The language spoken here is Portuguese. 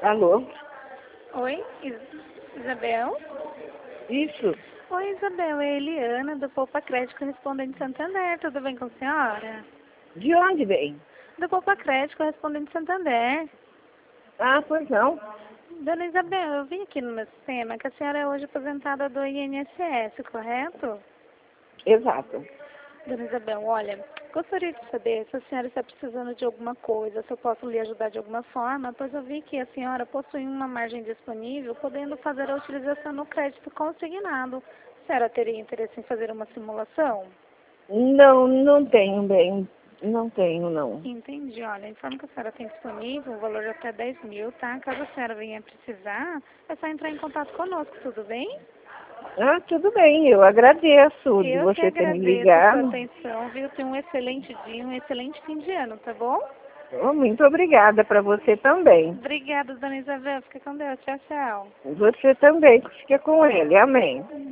Alô? Oi, Isabel? Isso? Oi, Isabel, é a Eliana, do Poupa Crédito Correspondente Santander. Tudo bem com a senhora? De onde vem? Do Poupa Crédito Correspondente Santander. Ah, pois não. Dona Isabel, eu vi aqui no meu sistema que a senhora é hoje aposentada do INSS, correto? Exato. Dona Isabel, olha, gostaria de saber se a senhora está precisando de alguma coisa, se eu posso lhe ajudar de alguma forma, pois eu vi que a senhora possui uma margem disponível, podendo fazer a utilização no crédito consignado. A senhora teria interesse em fazer uma simulação? Não, não tenho bem. Não tenho, não. Entendi. Olha, informo que a senhora tem disponível o valor de até 10 mil, tá? Caso a senhora venha precisar, é só entrar em contato conosco, tudo bem? Ah, tudo bem. Eu agradeço de Eu que você ter me agradeço a sua ligado. atenção, viu? Tenha um excelente dia, um excelente fim de ano, tá bom? Oh, muito obrigada para você também. Obrigada, dona Isabel. Fica com Deus. Tchau, tchau. Você também. Fica com ele. Amém.